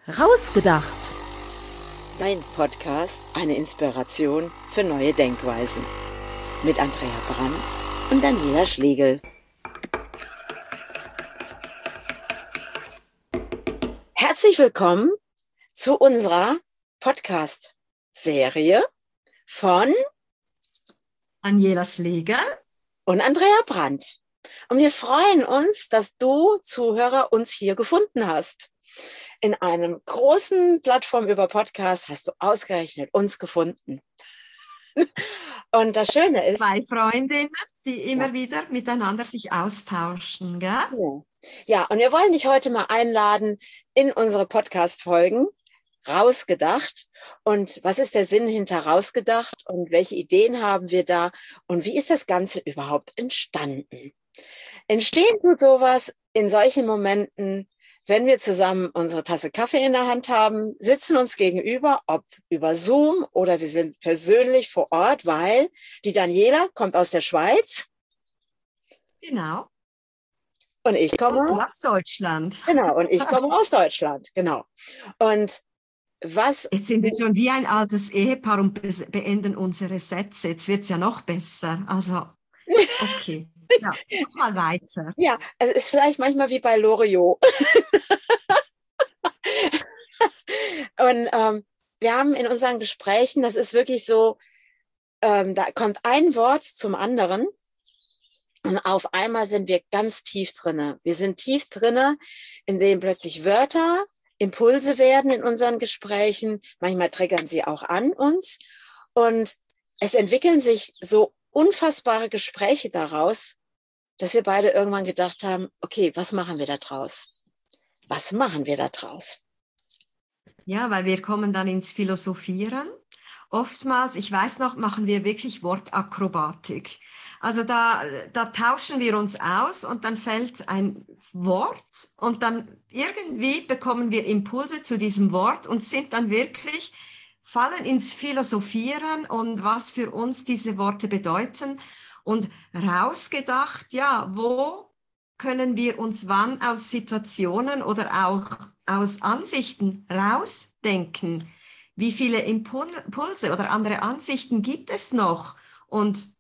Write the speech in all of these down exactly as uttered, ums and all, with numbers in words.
Rausgedacht. Dein Podcast, eine Inspiration für neue Denkweisen. Mit Andrea Brandt und Daniela Schlegel. Herzlich willkommen zu unserer Podcast-Serie von Daniela Schlegel und Andrea Brandt. Und wir freuen uns, dass du, Zuhörer, uns hier gefunden hast. In einem großen Plattform über Podcast hast du ausgerechnet uns gefunden. Und das Schöne ist... Zwei Freundinnen, die immer ja. wieder miteinander sich austauschen, gell? Ja. ja, und wir wollen dich heute mal einladen in unsere Podcast-Folgen Rausgedacht. Und was ist der Sinn hinter Rausgedacht und welche Ideen haben wir da und wie ist das Ganze überhaupt entstanden? Entstehen tut sowas in solchen Momenten, wenn wir zusammen unsere Tasse Kaffee in der Hand haben, sitzen uns gegenüber, ob über Zoom oder wir sind persönlich vor Ort, weil die Daniela kommt aus der Schweiz. Genau. Und ich komme aus Deutschland. Genau, und ich komme aus Deutschland, genau. Und was... Jetzt sind wir schon wie ein altes Ehepaar und beenden unsere Sätze. Jetzt wird es ja noch besser. Also, okay. Ja, mach mal weiter. Ja, es ist vielleicht manchmal wie bei Loriot. Und ähm, wir haben in unseren Gesprächen, das ist wirklich so, ähm, da kommt ein Wort zum anderen und auf einmal sind wir ganz tief drinne. Wir sind tief drinne, indem plötzlich Wörter Impulse werden in unseren Gesprächen. Manchmal triggern sie auch an uns und es entwickeln sich so unfassbare Gespräche daraus, dass wir beide irgendwann gedacht haben, okay, was machen wir da draus? Was machen wir da draus? Ja, weil wir kommen dann ins Philosophieren. Oftmals, ich weiß noch, machen wir wirklich Wortakrobatik. Also da, da tauschen wir uns aus und dann fällt ein Wort und dann irgendwie bekommen wir Impulse zu diesem Wort und sind dann wirklich, fallen ins Philosophieren und was für uns diese Worte bedeuten. Und rausgedacht, ja, wo können wir uns wann aus Situationen oder auch aus Ansichten rausdenken? Wie viele Impulse oder andere Ansichten gibt es noch? Und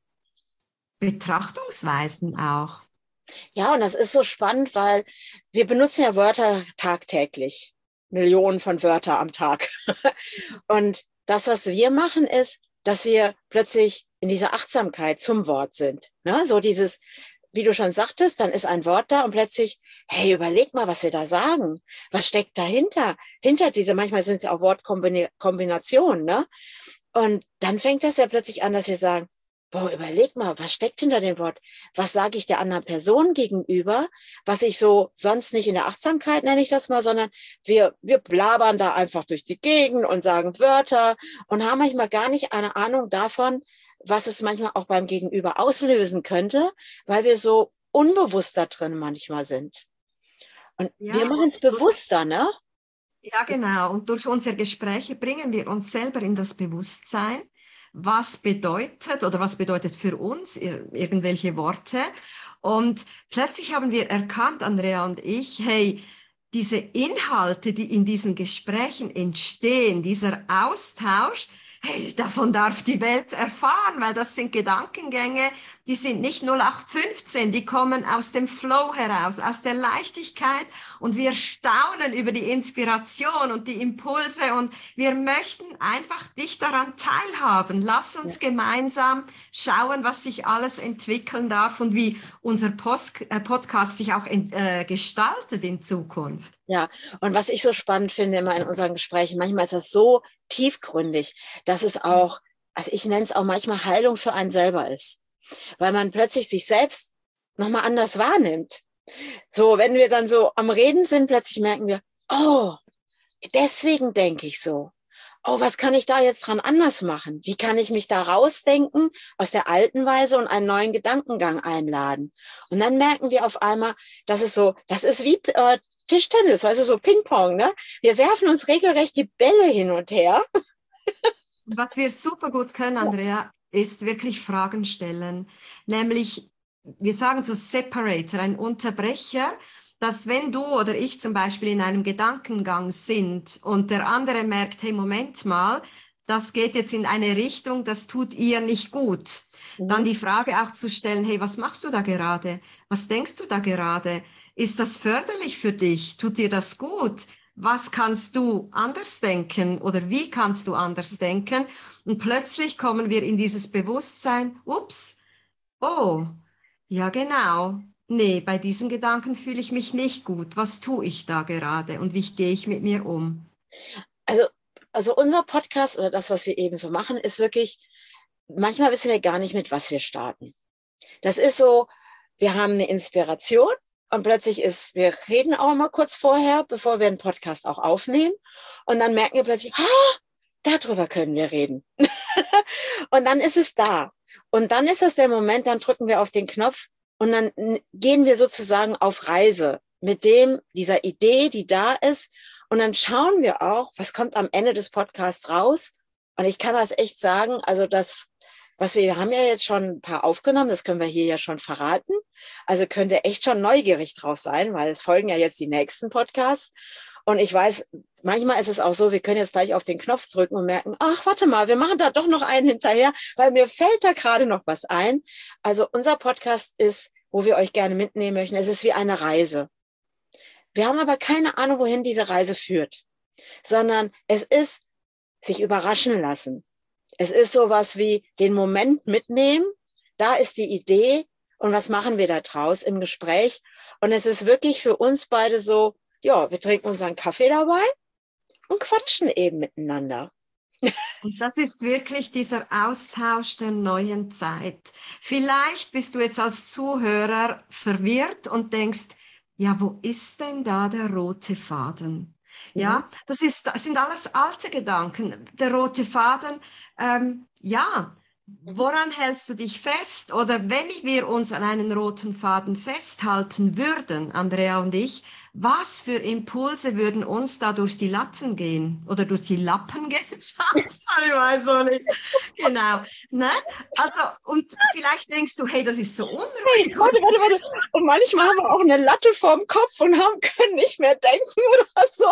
Betrachtungsweisen auch. Ja, und das ist so spannend, weil wir benutzen ja Wörter tagtäglich. Millionen von Wörtern am Tag. Und das, was wir machen, ist, dass wir plötzlich in dieser Achtsamkeit zum Wort sind. Ne? So dieses, wie du schon sagtest, dann ist ein Wort da und plötzlich, hey, überleg mal, was wir da sagen. Was steckt dahinter? Hinter diese, manchmal sind es ja auch Wortkombinationen. Ne? Und dann fängt das ja plötzlich an, dass wir sagen, boah, überleg mal, was steckt hinter dem Wort? Was sage ich der anderen Person gegenüber? Was ich so sonst nicht in der Achtsamkeit, nenne ich das mal, sondern wir, wir blabern da einfach durch die Gegend und sagen Wörter und haben manchmal gar nicht eine Ahnung davon, was es manchmal auch beim Gegenüber auslösen könnte, weil wir so unbewusst da drin manchmal sind. Und ja, wir machen es bewusster, ne? Ja, genau. Und durch unsere Gespräche bringen wir uns selber in das Bewusstsein, was bedeutet oder was bedeutet für uns irgendwelche Worte. Und plötzlich haben wir erkannt, Andrea und ich, hey, diese Inhalte, die in diesen Gesprächen entstehen, dieser Austausch, hey, davon darf die Welt erfahren, weil das sind Gedankengänge, die sind nicht null acht fünfzehn, die kommen aus dem Flow heraus, aus der Leichtigkeit und wir staunen über die Inspiration und die Impulse und wir möchten einfach dich daran teilhaben. Lass uns ja. gemeinsam schauen, was sich alles entwickeln darf und wie unser Post, äh, Podcast sich auch in, äh, gestaltet in Zukunft. Ja, und was ich so spannend finde immer in unseren Gesprächen, manchmal ist das so tiefgründig, dass es auch, also ich nenne es auch manchmal Heilung für einen selber ist, weil man plötzlich sich selbst nochmal anders wahrnimmt. So, wenn wir dann so am Reden sind, plötzlich merken wir, oh, deswegen denke ich so. Oh, was kann ich da jetzt dran anders machen? Wie kann ich mich da rausdenken aus der alten Weise und einen neuen Gedankengang einladen? Und dann merken wir auf einmal, dass es so, das ist wie äh, Tischtennis, weißt du, so Ping-Pong, ne? Wir werfen uns regelrecht die Bälle hin und her. Was wir super gut können, Andrea, ist wirklich Fragen stellen. Nämlich, wir sagen so Separator, ein Unterbrecher, dass wenn du oder ich zum Beispiel in einem Gedankengang sind und der andere merkt, hey, Moment mal, das geht jetzt in eine Richtung, das tut ihr nicht gut. Mhm. Dann die Frage auch zu stellen, hey, was machst du da gerade? Was denkst du da gerade? Ist das förderlich für dich? Tut dir das gut? Was kannst du anders denken oder wie kannst du anders denken? Und plötzlich kommen wir in dieses Bewusstsein, ups, oh, ja genau. Nee, bei diesem Gedanken fühle ich mich nicht gut. Was tue ich da gerade und wie gehe ich mit mir um? Also, also unser Podcast oder das, was wir eben so machen, ist wirklich, manchmal wissen wir gar nicht, mit was wir starten. Das ist so, wir haben eine Inspiration und plötzlich ist, wir reden auch mal kurz vorher, bevor wir einen Podcast auch aufnehmen. Und dann merken wir plötzlich, ah, darüber können wir reden. Und dann ist es da. Und dann ist das der Moment, dann drücken wir auf den Knopf und dann gehen wir sozusagen auf Reise mit dem, dieser Idee, die da ist. Und dann schauen wir auch, was kommt am Ende des Podcasts raus. Und ich kann das echt sagen, also das, was wir haben ja jetzt schon ein paar aufgenommen, das können wir hier ja schon verraten. Also könnt ihr echt schon neugierig drauf sein, weil es folgen ja jetzt die nächsten Podcasts. Und ich weiß, manchmal ist es auch so, wir können jetzt gleich auf den Knopf drücken und merken, ach, warte mal, wir machen da doch noch einen hinterher, weil mir fällt da gerade noch was ein. Also unser Podcast ist, wo wir euch gerne mitnehmen möchten, es ist wie eine Reise. Wir haben aber keine Ahnung, wohin diese Reise führt, sondern es ist sich überraschen lassen. Es ist sowas wie den Moment mitnehmen, da ist die Idee und was machen wir da draus im Gespräch. Und es ist wirklich für uns beide so, ja, wir trinken unseren Kaffee dabei und quatschen eben miteinander. Und das ist wirklich dieser Austausch der neuen Zeit. Vielleicht bist du jetzt als Zuhörer verwirrt und denkst, ja, wo ist denn da der rote Faden? Mhm. Ja, das ist, das sind alles alte Gedanken. Der rote Faden, ähm, ja, woran hältst du dich fest? Oder wenn wir uns an einen roten Faden festhalten würden, Andrea und ich, was für Impulse würden uns da durch die Latten gehen? Oder durch die Lappen gehen? Ich weiß auch nicht. Genau. Ne? Also, und vielleicht denkst du, hey, das ist so unruhig. Hey, warte, warte, warte. Und manchmal haben wir auch eine Latte vorm Kopf und haben, können nicht mehr denken oder so.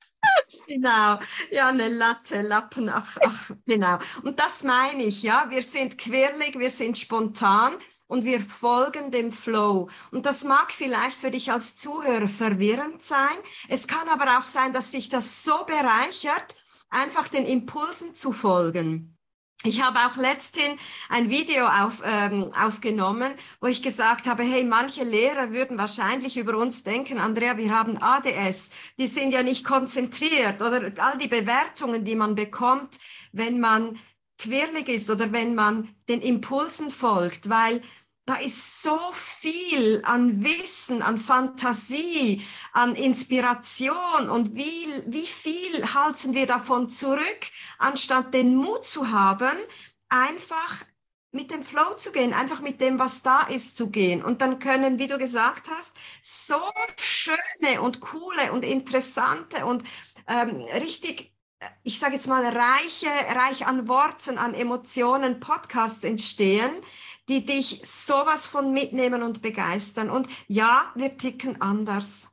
Genau, ja, eine Latte, Lappen, ach, ach, genau. Und das meine ich, ja, wir sind quirlig, wir sind spontan und wir folgen dem Flow. Und das mag vielleicht für dich als Zuhörer verwirrend sein. Es kann aber auch sein, dass sich das so bereichert, einfach den Impulsen zu folgen. Ich habe auch letzthin ein Video auf, ähm, aufgenommen, wo ich gesagt habe, hey, manche Lehrer würden wahrscheinlich über uns denken, Andrea, wir haben A D S, die sind ja nicht konzentriert oder all die Bewertungen, die man bekommt, wenn man quirlig ist oder wenn man den Impulsen folgt, weil da ist so viel an Wissen, an Fantasie, an Inspiration und wie, wie viel halten wir davon zurück, anstatt den Mut zu haben, einfach mit dem Flow zu gehen, einfach mit dem, was da ist, zu gehen. Und dann können, wie du gesagt hast, so schöne und coole und interessante und ähm, richtig, ich sage jetzt mal, reiche, reich an Worten, an Emotionen, Podcasts entstehen, die dich sowas von mitnehmen und begeistern. Und ja, wir ticken anders.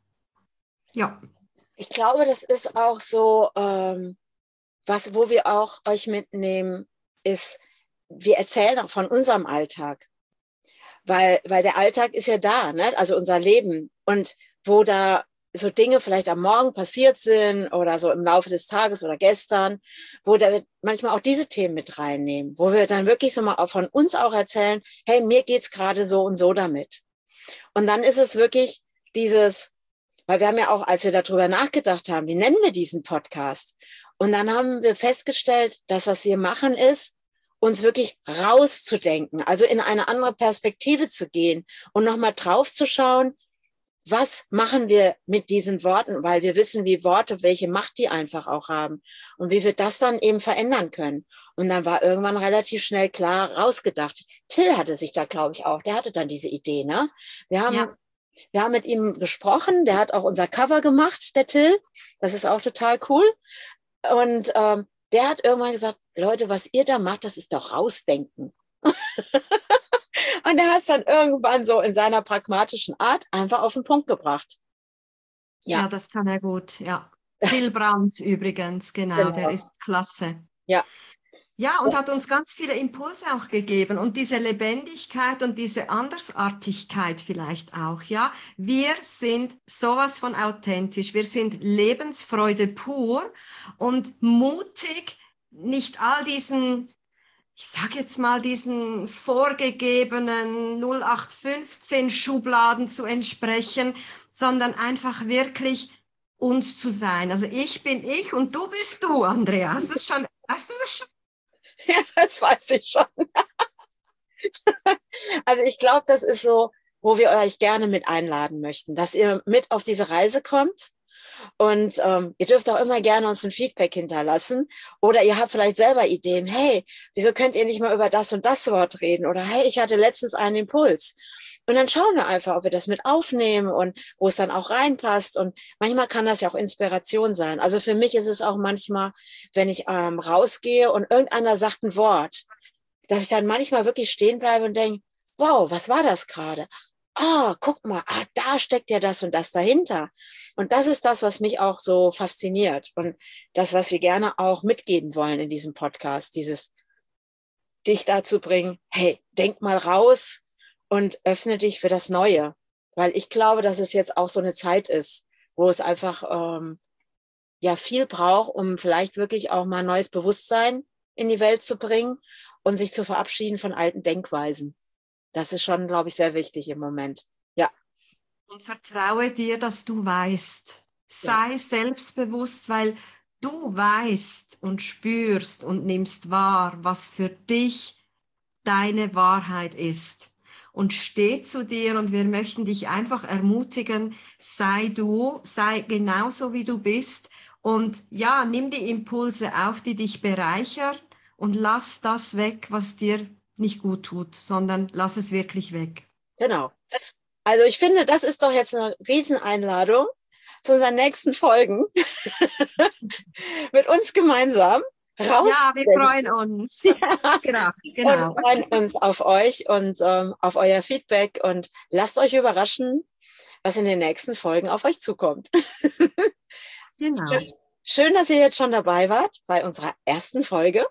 Ja. Ich glaube, das ist auch so, ähm, was, wo wir auch euch mitnehmen, ist, wir erzählen auch von unserem Alltag. Weil, weil der Alltag ist ja da, ne? Also unser Leben. Und wo da so Dinge vielleicht am Morgen passiert sind oder so im Laufe des Tages oder gestern, wo da wir manchmal auch diese Themen mit reinnehmen, wo wir dann wirklich so mal auch von uns auch erzählen, hey, mir geht's gerade so und so damit. Und dann ist es wirklich dieses, weil wir haben ja auch, als wir darüber nachgedacht haben, wie nennen wir diesen Podcast? Und dann haben wir festgestellt, das, was wir machen, ist, uns wirklich rauszudenken, also in eine andere Perspektive zu gehen und nochmal drauf zu schauen, was machen wir mit diesen Worten, weil wir wissen, wie Worte, welche Macht die einfach auch haben und wie wir das dann eben verändern können. Und dann war irgendwann relativ schnell klar rausgedacht. Till hatte sich da, glaube ich, auch, der hatte dann diese Idee, ne? Wir haben, ja. wir haben mit ihm gesprochen, der hat auch unser Cover gemacht, der Till. Das ist auch total cool. Und ähm, der hat irgendwann gesagt, Leute, was ihr da macht, das ist doch rausdenken. Und er hat es dann irgendwann so in seiner pragmatischen Art einfach auf den Punkt gebracht. Ja, Ja, das kann er gut, ja. das, Phil Brandt übrigens, genau, der genau. ist klasse. Ja, Ja, und hat uns ganz viele Impulse auch gegeben und diese Lebendigkeit und diese Andersartigkeit vielleicht auch, ja. Wir sind sowas von authentisch, wir sind Lebensfreude pur und mutig, nicht all diesen, ich sage jetzt mal, diesen vorgegebenen null acht fünfzehn Schubladen zu entsprechen, sondern einfach wirklich uns zu sein. Also ich bin ich und du bist du, Andrea. Hast du es schon, hast du das schon? ja, das weiß ich schon. Also ich glaube, das ist so, wo wir euch gerne mit einladen möchten, dass ihr mit auf diese Reise kommt. Und ähm, ihr dürft auch immer gerne uns ein Feedback hinterlassen. Oder ihr habt vielleicht selber Ideen. Hey, wieso könnt ihr nicht mal über das und das Wort reden? Oder hey, ich hatte letztens einen Impuls. Und dann schauen wir einfach, ob wir das mit aufnehmen und wo es dann auch reinpasst. Und manchmal kann das ja auch Inspiration sein. Also für mich ist es auch manchmal, wenn ich ähm, rausgehe und irgendeiner sagt ein Wort, dass ich dann manchmal wirklich stehen bleibe und denke, wow, was war das gerade? Ah, guck mal, ah, da steckt ja das und das dahinter. Und das ist das, was mich auch so fasziniert und das, was wir gerne auch mitgeben wollen in diesem Podcast, dieses dich dazu bringen, hey, denk mal raus und öffne dich für das Neue. Weil ich glaube, dass es jetzt auch so eine Zeit ist, wo es einfach ähm, ja viel braucht, um vielleicht wirklich auch mal neues Bewusstsein in die Welt zu bringen und sich zu verabschieden von alten Denkweisen. Das ist schon, glaube ich, sehr wichtig im Moment. Ja. Und vertraue dir, dass du weißt. Ja. Sei selbstbewusst, weil du weißt und spürst und nimmst wahr, was für dich deine Wahrheit ist. Und steh zu dir und wir möchten dich einfach ermutigen, sei du, sei genauso wie du bist und ja, nimm die Impulse auf, die dich bereichern und lass das weg, was dir nicht gut tut, sondern lass es wirklich weg. Genau. Also ich finde, das ist doch jetzt eine Rieseneinladung zu unseren nächsten Folgen mit uns gemeinsam Ja, wir rausdenken freuen uns. ja, Genau, und genau. freuen uns auf euch und ähm, auf euer Feedback und lasst euch überraschen, was in den nächsten Folgen auf euch zukommt. Genau. Schön, dass ihr jetzt schon dabei wart bei unserer ersten Folge.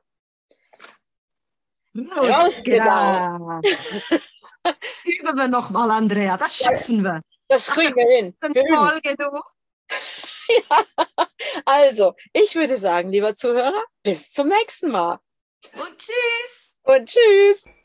Rausgedacht. Rausgedacht. Üben wir nochmal, Andrea. Das schaffen wir. Das Nach der kriegen wir hin. fünften Wir üben. Folge, du. Ja. Also, ich würde sagen, lieber Zuhörer, bis zum nächsten Mal. Und tschüss. Und tschüss.